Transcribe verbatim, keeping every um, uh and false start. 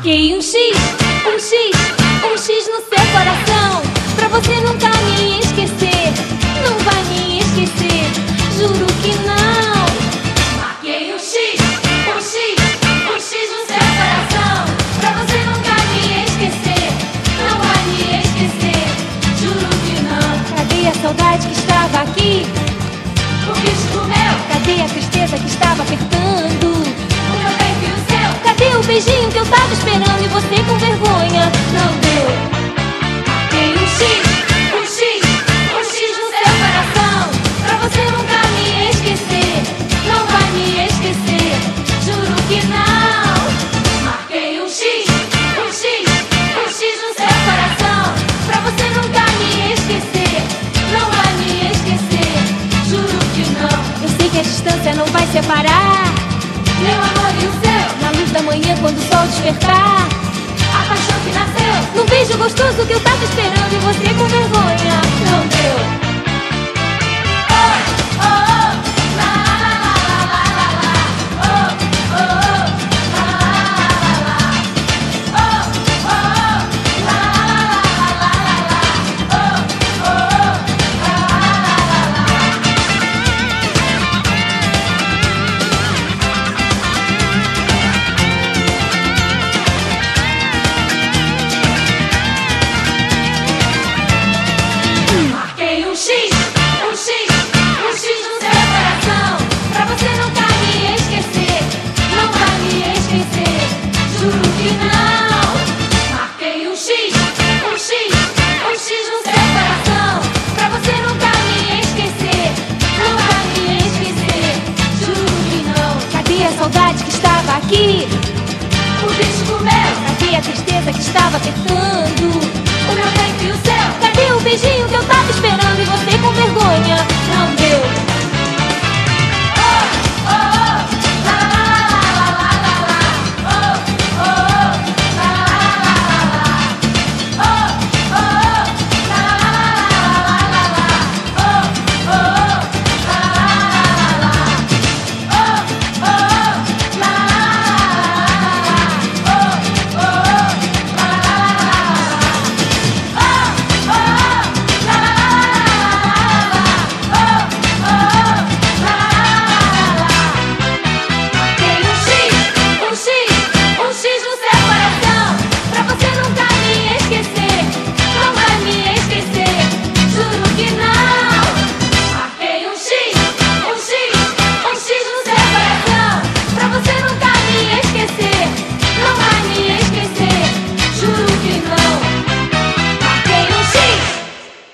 Marquei um X, um X, um X no seu coração, pra você nunca me esquecer. Não vai me esquecer, juro que não. Marquei um X, um X, um X no seu coração, pra você nunca me esquecer. Não vai me esquecer, juro que não. Cadê a saudade que estava aqui? O bicho do meu. Cadê a tristeza que estava apertando o meu peito e o seu? Cadê o beijinho que eu tava esperando e você com vergonha não deu? Marquei um X, um X, um X no seu coração, pra você nunca me esquecer. Não vai me esquecer, juro que não. Marquei um X, um X, um X no seu coração, pra você nunca me esquecer. Não vai me esquecer, juro que não. Eu sei que a distância não vai separar meu amor e o seu, na luz da manhã quando o sol despertar. A paixão que nasceu num beijo gostoso que eu tava esperando e você com vergonha não deu.